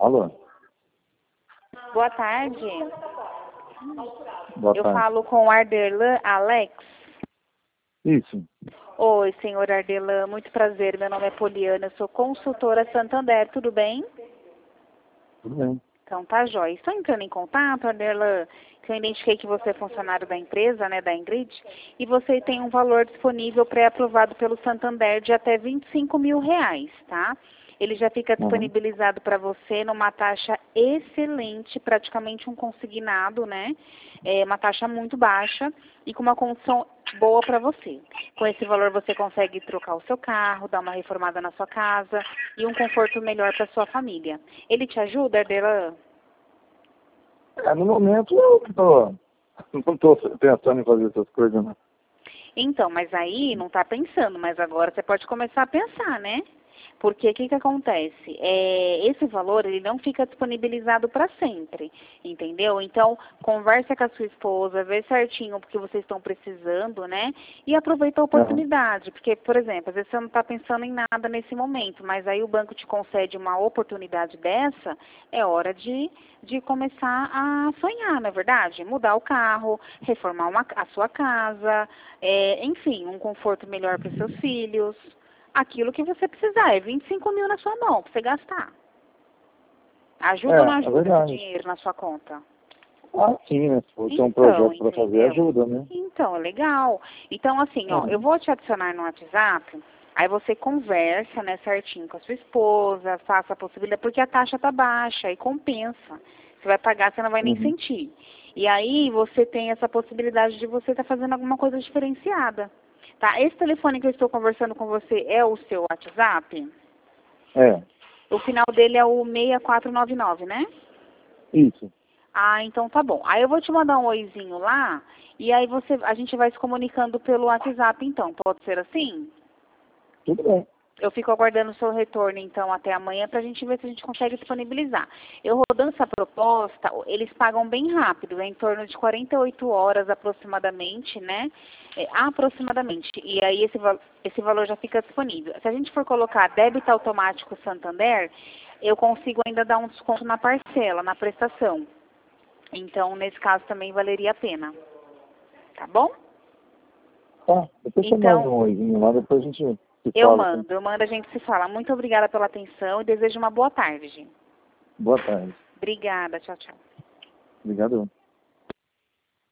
Alô? Boa tarde. Boa Eu tarde. falo com o Arderlan Alex. Isso. Oi, senhor Arderlan, muito prazer. Meu nome é Poliana, eu sou consultora Santander, tudo bem? Tudo bem. Então tá jóia. Estou entrando em contato, Arderlan, que eu identifiquei que você é funcionário da empresa, né, da Ingrid, e você tem um valor disponível pré-aprovado pelo Santander de até R$ 25.000, tá? Ele já fica disponibilizado para você numa taxa excelente, praticamente um consignado, né? É uma taxa muito baixa e com uma condição boa para você. Com esse valor você consegue trocar o seu carro, dar uma reformada na sua casa e um conforto melhor para sua família. Ele te ajuda, Arderlan? No momento eu não tô pensando em fazer essas coisas, não. Então, mas aí não está pensando, mas agora você pode começar a pensar, né? Porque o que acontece? Esse valor ele não fica disponibilizado para sempre, entendeu? Então, conversa com a sua esposa, vê certinho o que vocês estão precisando, né? E aproveita a oportunidade, porque, por exemplo, às vezes você não está pensando em nada nesse momento, mas aí o banco te concede uma oportunidade dessa, é hora de começar a sonhar, não é verdade? Mudar o carro, reformar a sua casa, enfim, um conforto melhor para os seus filhos. Aquilo que você precisar, é 25.000 na sua mão para você gastar. Ajuda ou não ajuda esse dinheiro na sua conta? Ah, sim, né? Se você tem um Então, projeto para fazer, ajuda, né? Então, é legal. Então, assim, ó, eu vou te adicionar no WhatsApp, aí você conversa, né, certinho com a sua esposa, faça a possibilidade, porque a taxa tá baixa e compensa. Você vai pagar, você não vai nem sentir. E aí você tem essa possibilidade de você estar fazendo alguma coisa diferenciada. Tá? Esse telefone que eu estou conversando com você é o seu WhatsApp? É. O final dele é o 6499, né? Isso. Ah, então tá bom. Aí eu vou te mandar um oizinho lá e aí a gente vai se comunicando pelo WhatsApp então. Pode ser assim? Tudo bem. Eu fico aguardando o seu retorno, então, até amanhã, para a gente ver se a gente consegue disponibilizar. Eu rodando essa proposta, eles pagam bem rápido, em torno de 48 horas aproximadamente, né? Aproximadamente. E aí esse valor já fica disponível. Se a gente for colocar débito automático Santander, eu consigo ainda dar um desconto na parcela, na prestação. Então, nesse caso, também valeria a pena. Tá bom? Tá. Depois você manda um oizinho lá, depois a gente se Eu fala. mando, a gente se fala. Muito obrigada pela atenção e desejo uma boa tarde. Boa tarde. Obrigada, tchau, tchau. Obrigado.